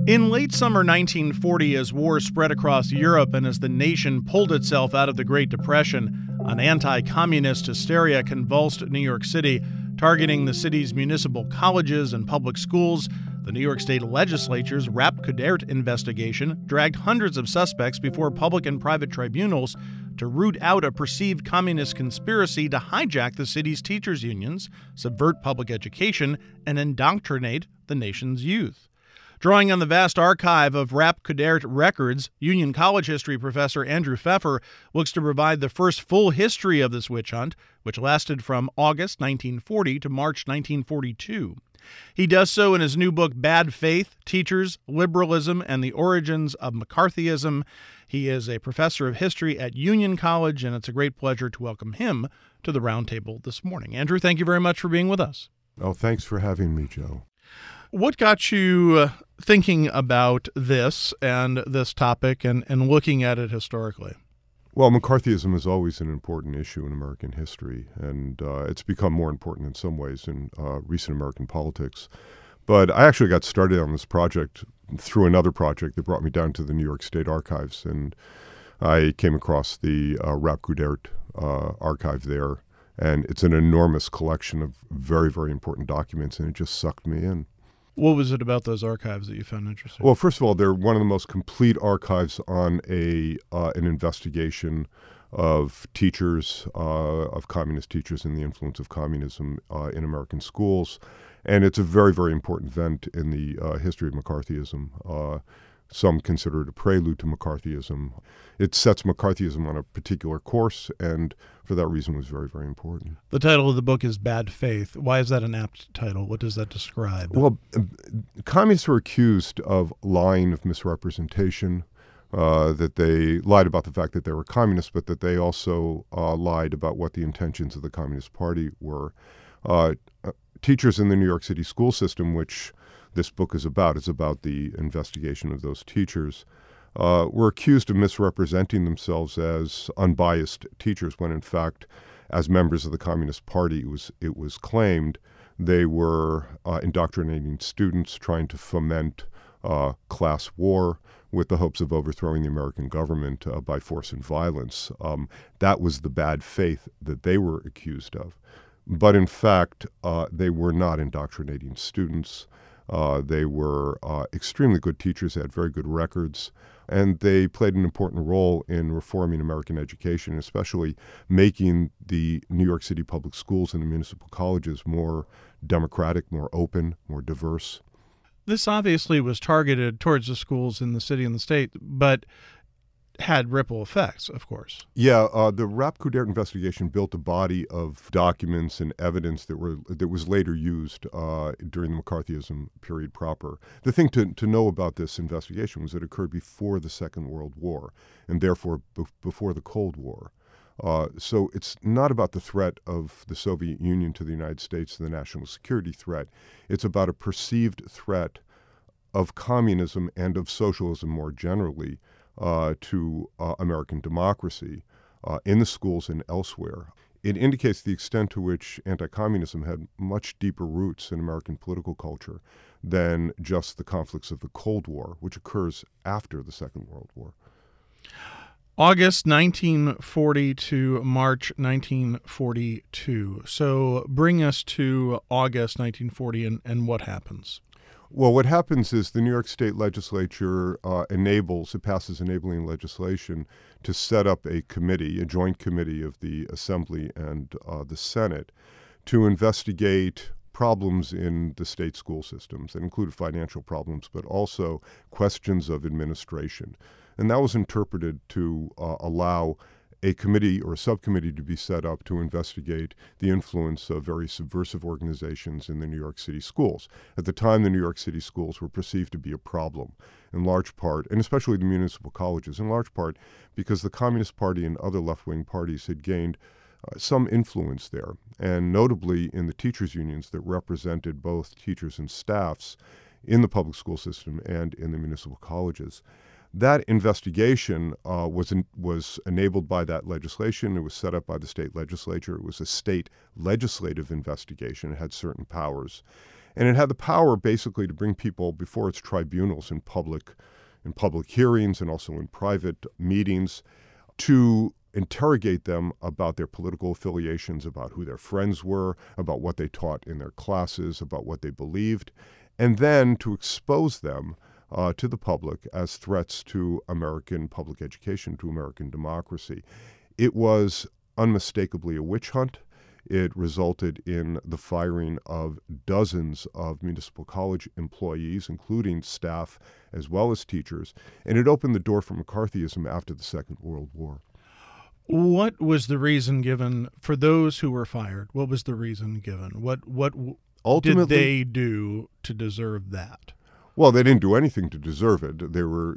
In late summer 1940, as war spread across Europe and as the nation pulled itself out of the Great Depression, an anti-communist hysteria convulsed New York City, targeting the city's municipal colleges and public schools. The New York State Legislature's Rapp-Kodert investigation dragged hundreds of suspects before public and private tribunals to root out a perceived communist conspiracy to hijack the city's teachers' unions, subvert public education, and indoctrinate the nation's youth. Drawing on the vast archive of Rapp-Kodert records, Union College history professor Andrew Pfeffer looks to provide the first full history of this witch hunt, which lasted from August 1940 to March 1942. He does so in his new book, Bad Faith, Teachers, Liberalism, and the Origins of McCarthyism. He is a professor of history at Union College, and it's a great pleasure to welcome him to the roundtable this morning. Andrew, thank you very much for being with us. Oh, thanks for having me, Joe. What got you thinking about this and this topic and looking at it historically? Well, McCarthyism is always an important issue in American history, and it's become more important in some ways in recent American politics. But I actually got started on this project through another project that brought me down to the New York State Archives, and I came across the Rapp-Kodert archive there, and it's an enormous collection of very, very important documents, and it just sucked me in. What was it about those archives that you found interesting? Well, first of all, they're one of the most complete archives on an investigation of teachers, of communist teachers, and the influence of communism in American schools. And it's a very, very important event in the history of McCarthyism. Some consider it a prelude to McCarthyism. It sets McCarthyism on a particular course, and for that reason was very, very important. The title of the book is Bad Faith. Why is that an apt title? What does that describe? Well, communists were accused of lying, of misrepresentation, that they lied about the fact that they were communists, but that they also lied about what the intentions of the Communist Party were. Teachers in the New York City school system, which this book is about the investigation of those teachers, were accused of misrepresenting themselves as unbiased teachers when, in fact, as members of the Communist Party, it was claimed they were indoctrinating students, trying to foment class war with the hopes of overthrowing the American government by force and violence. That was the bad faith that they were accused of. But in fact, they were not indoctrinating students. They were extremely good teachers, they had very good records, and they played an important role in reforming American education, especially making the New York City public schools and the municipal colleges more democratic, more open, more diverse. This obviously was targeted towards the schools in the city and the state, but had ripple effects, of course. Yeah, the Rapp-Kodert investigation built a body of documents and evidence that was later used during the McCarthyism period proper. The thing to know about this investigation was it occurred before the Second World War, and therefore before the Cold War. So it's not about the threat of the Soviet Union to the United States, the national security threat. It's about a perceived threat of communism and of socialism more generally to American democracy in the schools and elsewhere. It indicates the extent to which anti-communism had much deeper roots in American political culture than just the conflicts of the Cold War, which occurs after the Second World War. August 1940 to March 1942. So bring us to August 1940 and what happens? Well, what happens is the New York State Legislature passes enabling legislation to set up a joint committee of the Assembly and the Senate to investigate problems in the state school systems that included financial problems, but also questions of administration. And that was interpreted to allow a committee or a subcommittee to be set up to investigate the influence of very subversive organizations in the New York City schools. At the time, the New York City schools were perceived to be a problem, in large part, and especially the municipal colleges, in large part because the Communist Party and other left-wing parties had gained some influence there, and notably in the teachers' unions that represented both teachers and staffs in the public school system and in the municipal colleges. That investigation was enabled by that legislation. It was set up by the state legislature. It was a state legislative investigation. It had certain powers. And it had the power basically to bring people before its tribunals in public hearings and also in private meetings, to interrogate them about their political affiliations, about who their friends were, about what they taught in their classes, about what they believed, and then to expose them to the public as threats to American public education, to American democracy. It was unmistakably a witch hunt. It resulted in the firing of dozens of municipal college employees, including staff as well as teachers, and it opened the door for McCarthyism after the Second World War. What was the reason given for those who were fired? What was the reason given? What did they do to deserve that? Well, they didn't do anything to deserve it. They were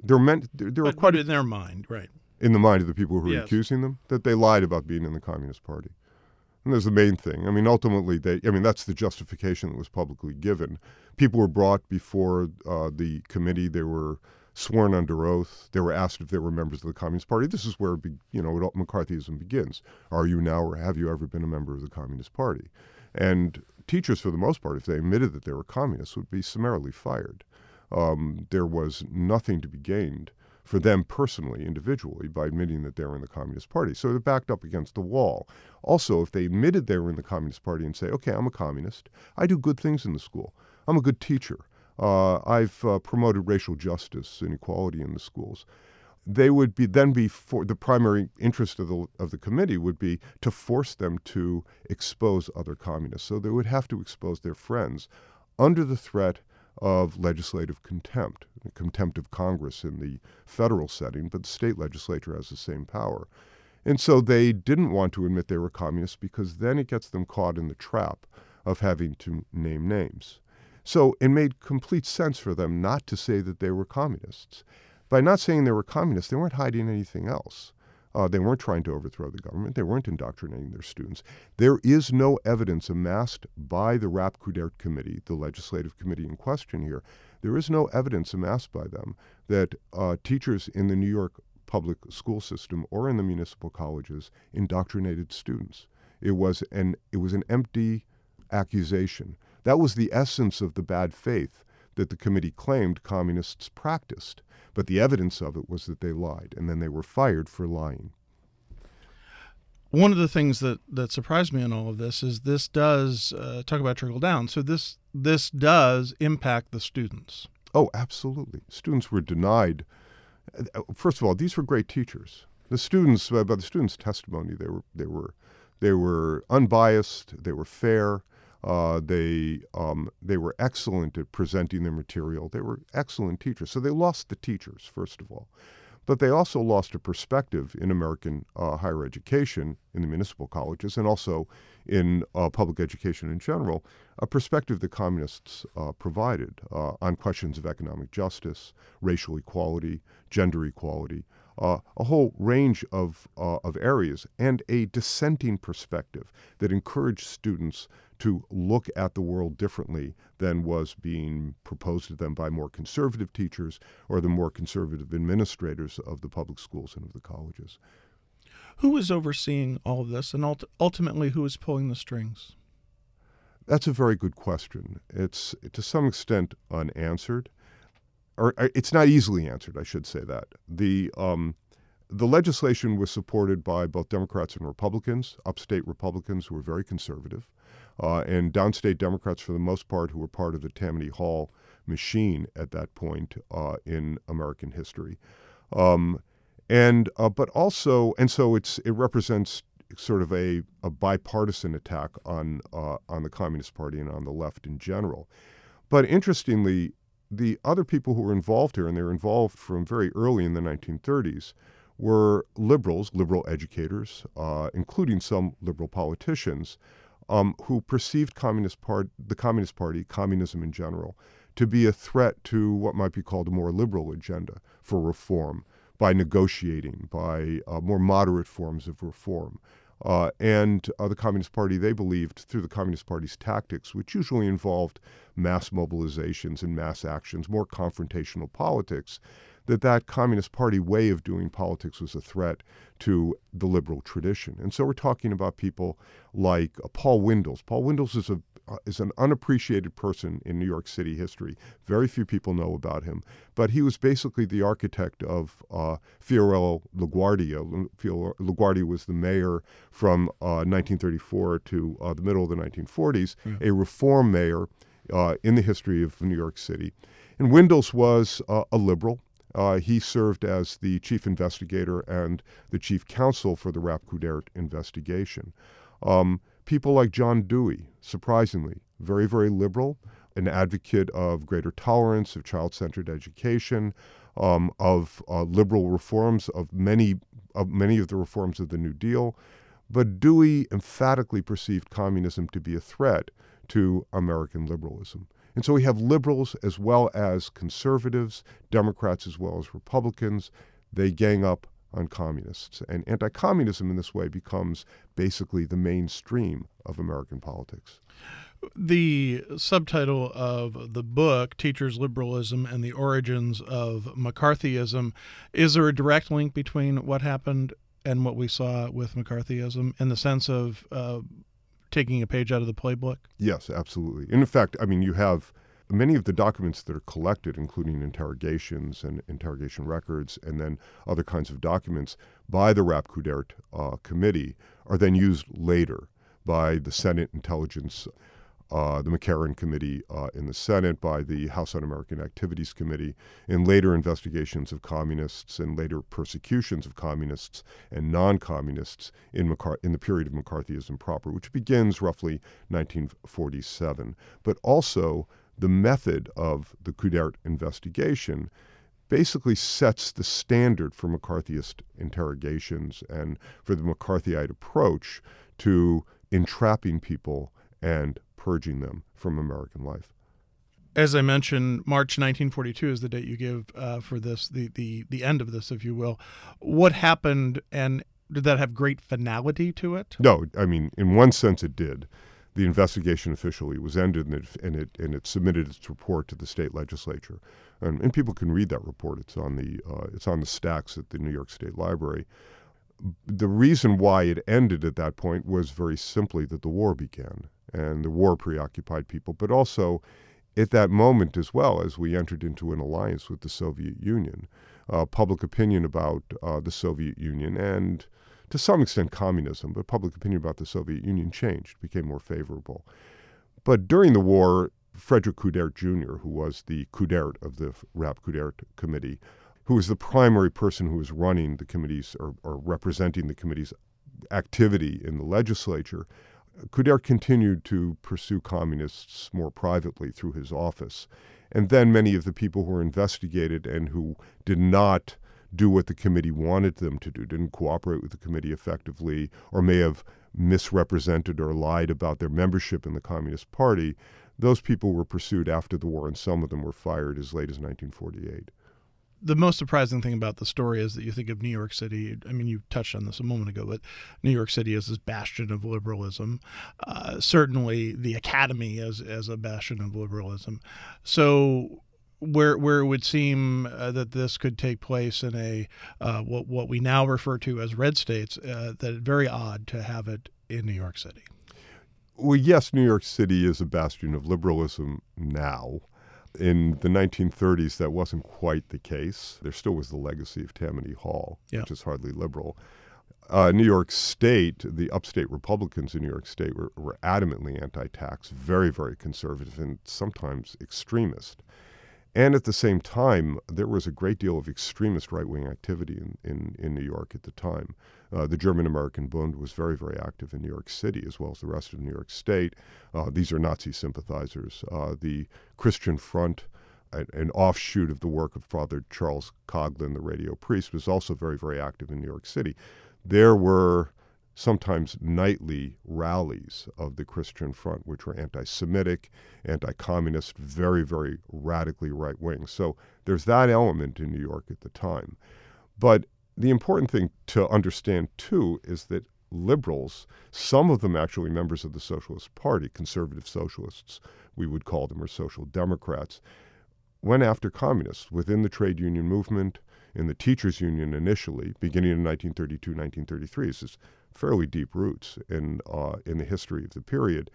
quite in their mind, right? In the mind of the people who were Yes. accusing them, that they lied about being in the Communist Party. And that's the main thing. I mean, ultimately, that's the justification that was publicly given. People were brought before the committee. They were sworn under oath. They were asked if they were members of the Communist Party. This is where McCarthyism begins. Are you now, or have you ever been a member of the Communist Party? And teachers, for the most part, if they admitted that they were communists, would be summarily fired. There was nothing to be gained for them personally, individually, by admitting that they were in the Communist Party. So they're backed up against the wall. Also, if they admitted they were in the Communist Party and say, okay, I'm a communist, I do good things in the school, I'm a good teacher, I've promoted racial justice and equality in the schools, they would be for the primary interest of the committee would be to force them to expose other communists. So they would have to expose their friends under the threat of legislative contempt of Congress in the federal setting, but the state legislature has the same power. And so they didn't want to admit they were communists because then it gets them caught in the trap of having to name names. So it made complete sense for them not to say that they were communists. By not saying they were communists, they weren't hiding anything else. They weren't trying to overthrow the government. They weren't indoctrinating their students. There is no evidence amassed by the Rapp-Kudert Committee, the legislative committee in question here. There is no evidence amassed by them that teachers in the New York public school system or in the municipal colleges indoctrinated students. It was an empty accusation. That was the essence of the bad faith that the committee claimed communists practiced. But the evidence of it was that they lied, and then they were fired for lying. One of the things that surprised me in all of this is this does talk about trickle down. So this does impact the students. Oh, absolutely. Students were denied. First of all, these were great teachers. The students, by the students' testimony, they were unbiased. They were fair. They were excellent at presenting their material. They were excellent teachers. So they lost the teachers, first of all. But they also lost a perspective in American higher education, in the municipal colleges, and also in public education in general, a perspective the communists provided on questions of economic justice, racial equality, gender equality, a whole range of areas, and a dissenting perspective that encouraged students to look at the world differently than was being proposed to them by more conservative teachers or the more conservative administrators of the public schools and of the colleges. Who was overseeing all of this, and ultimately who was pulling the strings? That's a very good question. It's to some extent unanswered, or it's not easily answered, I should say that. The legislation was supported by both Democrats and Republicans, upstate Republicans who were very conservative, and downstate Democrats for the most part who were part of the Tammany Hall machine at that point in American history. But also, and so it represents sort of a bipartisan attack on the Communist Party and on the left in general. But interestingly, the other people who were involved here, and they were involved from very early in the 1930s, were liberals, liberal educators, including some liberal politicians, who perceived the Communist Party, communism in general, to be a threat to what might be called a more liberal agenda for reform, by negotiating, by more moderate forms of reform. And the Communist Party, they believed, through the Communist Party's tactics, which usually involved mass mobilizations and mass actions, more confrontational politics, that Communist Party way of doing politics was a threat to the liberal tradition. And so we're talking about people like Paul Windels. Paul Windels is is an unappreciated person in New York City history. Very few people know about him, but he was basically the architect of Fiorello LaGuardia. LaGuardia was the mayor from 1934 to the middle of the 1940s, a reform mayor in the history of New York City. And Windels was a liberal. He served as the chief investigator and the chief counsel for the Rapp-Coudert investigation. People like John Dewey, surprisingly, very, very liberal, an advocate of greater tolerance, of child-centered education, of liberal reforms, of many of the reforms of the New Deal. But Dewey emphatically perceived communism to be a threat to American liberalism. And so we have liberals as well as conservatives, Democrats as well as Republicans. They gang up on communists. And anti-communism in this way becomes basically the mainstream of American politics. The subtitle of the book, Teachers' Liberalism and the Origins of McCarthyism, is there a direct link between what happened and what we saw with McCarthyism in the sense of taking a page out of the playbook? Yes, absolutely. And in fact, I mean, you have many of the documents that are collected, including interrogations and interrogation records, and then other kinds of documents by the Rapp-Coudert Committee are then used later by the Senate Intelligence, the McCarran Committee in the Senate, by the House Un-American Activities Committee, in later investigations of communists and later persecutions of communists and non-communists in the period of McCarthyism proper, which begins roughly 1947. But also, the method of the Coudert investigation basically sets the standard for McCarthyist interrogations and for the McCarthyite approach to entrapping people and purging them from American life. As I mentioned, March 1942 is the date you give for this, the end of this, if you will. What happened, and did that have great finality to it? No, I mean, in one sense it did. The investigation officially was ended, and it submitted its report to the state legislature, and people can read that report. It's on the stacks at the New York State Library. The reason why it ended at that point was very simply that the war began, and the war preoccupied people, but also at that moment as well, as we entered into an alliance with the Soviet Union, public opinion about the Soviet Union and to some extent communism, but public opinion about the Soviet Union changed, became more favorable. But during the war, Frederick Coudert Jr., who was the Coudert of the Rapp-Coudert Committee, who was the primary person who was running the committee's or representing the committee's activity in the legislature, Coudert continued to pursue communists more privately through his office. And then many of the people who were investigated and who did not do what the committee wanted them to do, didn't cooperate with the committee effectively, or may have misrepresented or lied about their membership in the Communist Party, those people were pursued after the war, and some of them were fired as late as 1948. The most surprising thing about the story is that you think of New York City. I mean, you touched on this a moment ago, but New York City is this bastion of liberalism. Certainly, the Academy as a bastion of liberalism. So, where it would seem that this could take place in a what we now refer to as red states, that it's very odd to have it in New York City. Well, yes, New York City is a bastion of liberalism now. In the 1930s, that wasn't quite the case. There still was the legacy of Tammany Hall, which is hardly liberal. New York State, the upstate Republicans in New York State were adamantly anti-tax, very, very conservative, and sometimes extremist. And at the same time, there was a great deal of extremist right-wing activity in New York at the time. The German-American Bund was very, very active in New York City, as well as the rest of New York State. These are Nazi sympathizers. The Christian Front, an offshoot of the work of Father Charles Coughlin, the radio priest, was also very, very active in New York City. There were sometimes nightly rallies of the Christian Front, which were anti-Semitic, anti-communist, very, very radically right-wing. So there's that element in New York at the time. But the important thing to understand, too, is that liberals, some of them actually members of the Socialist Party, conservative socialists, we would call them, or social democrats, went after communists within the trade union movement, in the teachers' union initially, beginning in 1932, 1933. This is fairly deep roots in the history of the period.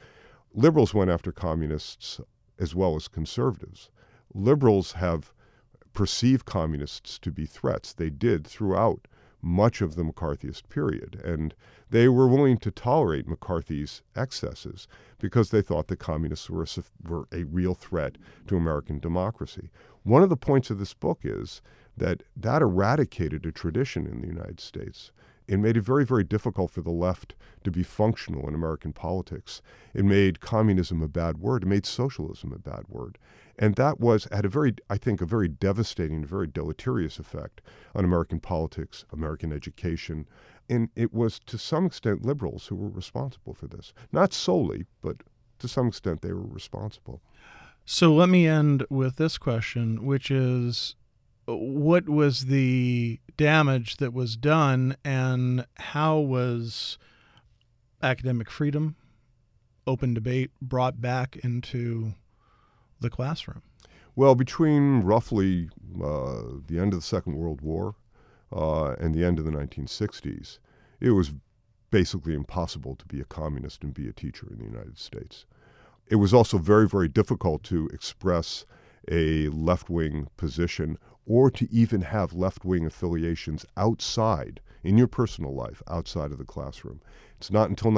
Liberals went after communists as well as conservatives. Liberals have perceived communists to be threats. They did throughout much of the McCarthyist period, and they were willing to tolerate McCarthy's excesses because they thought the communists were a real threat to American democracy. One of the points of this book is that eradicated a tradition in the United States. It made it very, very difficult for the left to be functional in American politics. It made communism a bad word. It made socialism a bad word. And that had a very devastating, very deleterious effect on American politics, American education. And it was, to some extent, liberals who were responsible for this. Not solely, but to some extent they were responsible. So let me end with this question, which is, what was the damage that was done, and how was academic freedom, open debate, brought back into the classroom? Well, between roughly the end of the Second World War and the end of the 1960s, it was basically impossible to be a communist and be a teacher in the United States. It was also very, very difficult to express a left-wing position or to even have left-wing affiliations outside, in your personal life, outside of the classroom. It's not until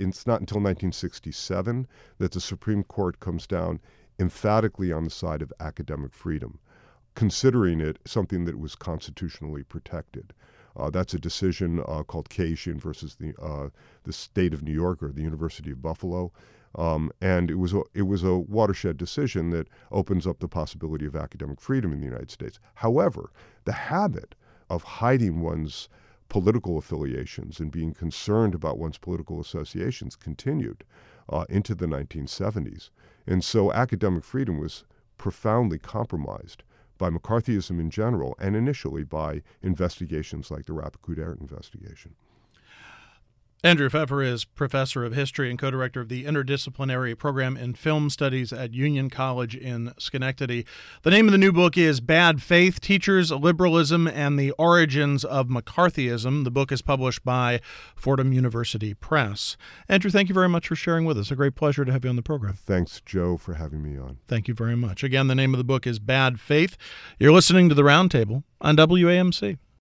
1967 that the Supreme Court comes down emphatically on the side of academic freedom, considering it something that was constitutionally protected. That's a decision called Cajun versus the state of New York or the University of Buffalo. And it was a watershed decision that opens up the possibility of academic freedom in the United States. However, the habit of hiding one's political affiliations and being concerned about one's political associations continued into the 1970s. And so academic freedom was profoundly compromised by McCarthyism in general, and initially by investigations like the Rappakud-Aart investigation. Andrew Pfeffer is professor of history and co-director of the Interdisciplinary Program in Film Studies at Union College in Schenectady. The name of the new book is Bad Faith: Teachers, Liberalism, and the Origins of McCarthyism. The book is published by Fordham University Press. Andrew, thank you very much for sharing with us. A great pleasure to have you on the program. Thanks, Joe, for having me on. Thank you very much. Again, the name of the book is Bad Faith. You're listening to The Roundtable on WAMC.